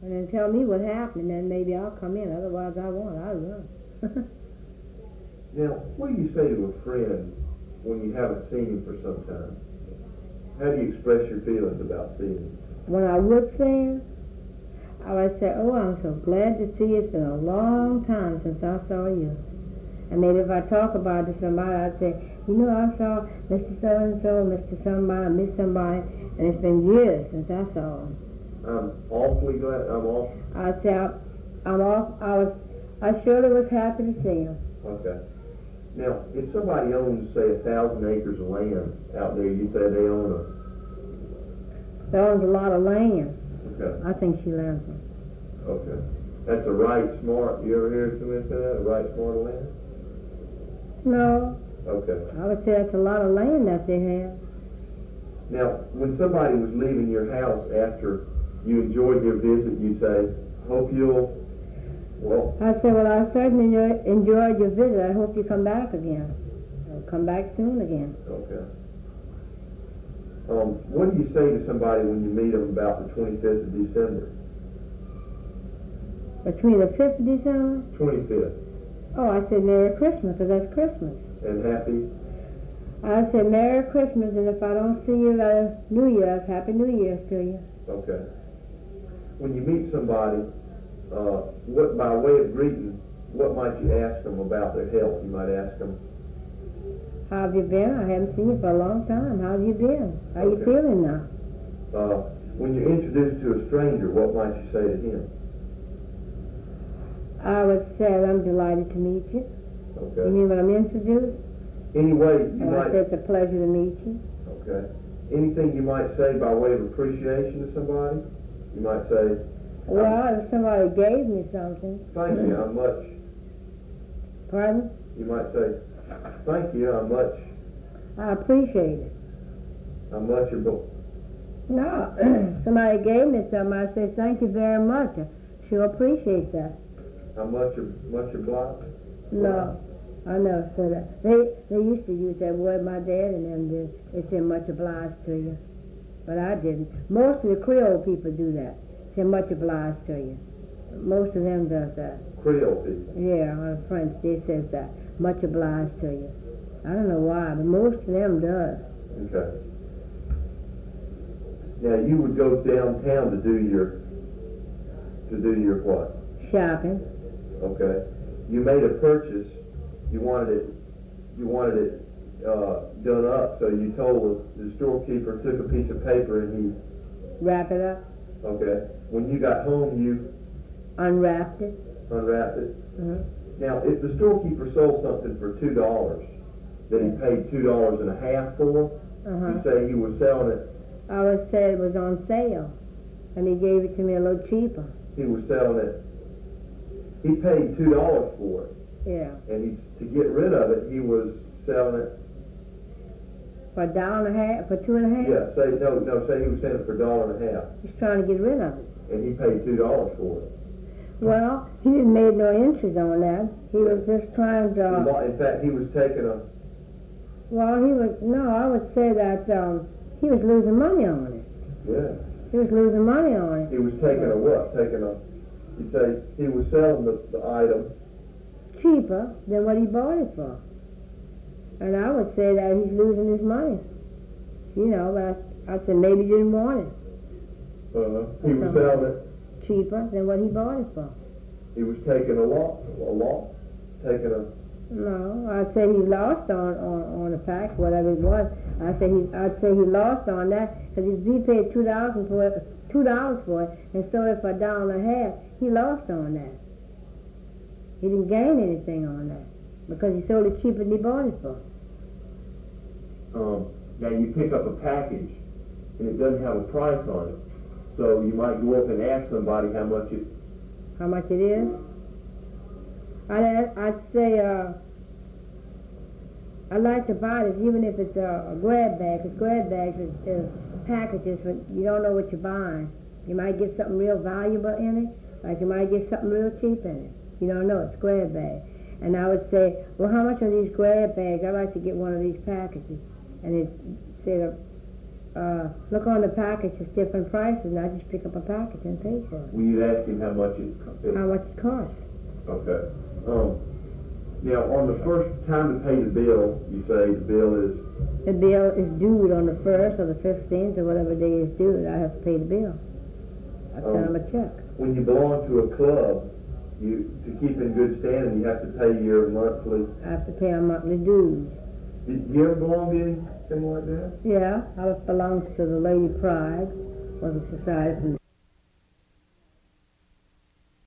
And then tell me what happened, and then maybe I'll come in. Otherwise, I won't. I'll run. Now, what do you say to a friend when you haven't seen him for some time? How do you express your feelings about seeing him? When I would see him, I would say, oh, I'm so glad to see you. It's been a long time since I saw you. And maybe if I talk about it to somebody, I'd say, you know, I saw Mr. So-and-so, Mr. Somebody, Miss Somebody, and it's been years since I saw him. I'm awfully glad. I'd say, I surely was happy to see him. Okay. Now, if somebody owns, say, 1,000 acres of land out there, you say they own They owns a lot of land. Okay. I think she lives in. Okay. That's a right smart, you ever hear somebody say that, a right smart of land? No. Okay. I would say that's a lot of land that they have. Now, when somebody was leaving your house after you enjoyed their visit, you say, hope you'll, well... I said, well, I certainly enjoyed your visit. I hope you come back again. I'll come back soon again. Okay. What do you say to somebody when you meet them about the 25th of December? Between the 5th of December? 25th. Oh, I said Merry Christmas, because that's Christmas. And happy? I said Merry Christmas, and if I don't see you New Year's, Happy New Year's to you. Okay. When you meet somebody, what by way of greeting, what might you ask them about their health? You might ask them, how have you been? I haven't seen you for a long time. How have you been? How you feeling now? When you're introduced to a stranger, what might you say to him? I would say I'm delighted to meet you. Okay. You mean when I'm introduced? Anyway, you might... I say it's a pleasure to meet you. Okay. Anything you might say by way of appreciation to somebody? You might say... Well, if somebody gave me something... Thank you, how much? Pardon? You might say, thank you, how much? I appreciate it. How much you both? No, somebody gave me something, I say thank you very much. I sure appreciate that. How much obliged? No, I never said that. They used to use that word, my dad and them did. They said much obliged to you. But I didn't. Most of the Creole people do that. Say much obliged to you. Most of them does that. Creole people? Yeah, or French, they says that. Much obliged to you. I don't know why, but most of them does. Okay. Now you would go downtown to do your what? Shopping. Okay. You made a purchase. You wanted it done up. So you told the storekeeper, took a piece of paper and he wrap it up. Okay. When you got home, you unwrapped it. Unwrapped it. Uh-huh. Now, if the storekeeper sold something for $2 that he paid $2.50 for, you say he was selling it. I would say it was on sale, and he gave it to me a little cheaper. He was selling it. He paid $2 for it. Yeah. And to get rid of it, he was selling it for $1.50, for $2.50. Yeah. Say he was selling it for $1.50. He's trying to get rid of it. And he paid $2 for it. Well, he didn't make no interest on that. He was just trying to... In fact, he was taking a... Well, I would say that he was losing money on it. Yeah. He was losing money on it. He was taking a what? You say he was selling the item... cheaper than what he bought it for. And I would say that he's losing his money. You know, but I said maybe he didn't want it. He was selling it... cheaper than what he bought it for. He was taking a loss? No, I'd say he lost on the fact, whatever it was. I'd say he lost on that because if he paid $2 for it, and sold it for $1.50, he lost on that. He didn't gain anything on that because he sold it cheaper than he bought it for. Now you pick up a package and it doesn't have a price on it. So you might go up and ask somebody how much it is. I'd say I'd like to buy this even if it's a grab bag, because grab bags is packages, but you don't know what you're buying. You might get something real valuable in it, like you might get something real cheap in it. You don't know, it's grab bag. And I would say, well, how much are these grab bags? I'd like to get one of these packages. And it said look on the package, it's different prices, and I just pick up a package and pay for it. Will you ask him how much How much it costs? Okay. Now, on the first time to pay the bill, you say the bill is... The bill is due on the 1st or the 15th or whatever day is due, I have to pay the bill. I send them a check. When you belong to a club, to keep in good standing, you have to pay your monthly... I have to pay a monthly dues. Did you ever belong to anything like that? Yeah, I belonged to the Lady Pride, was a society.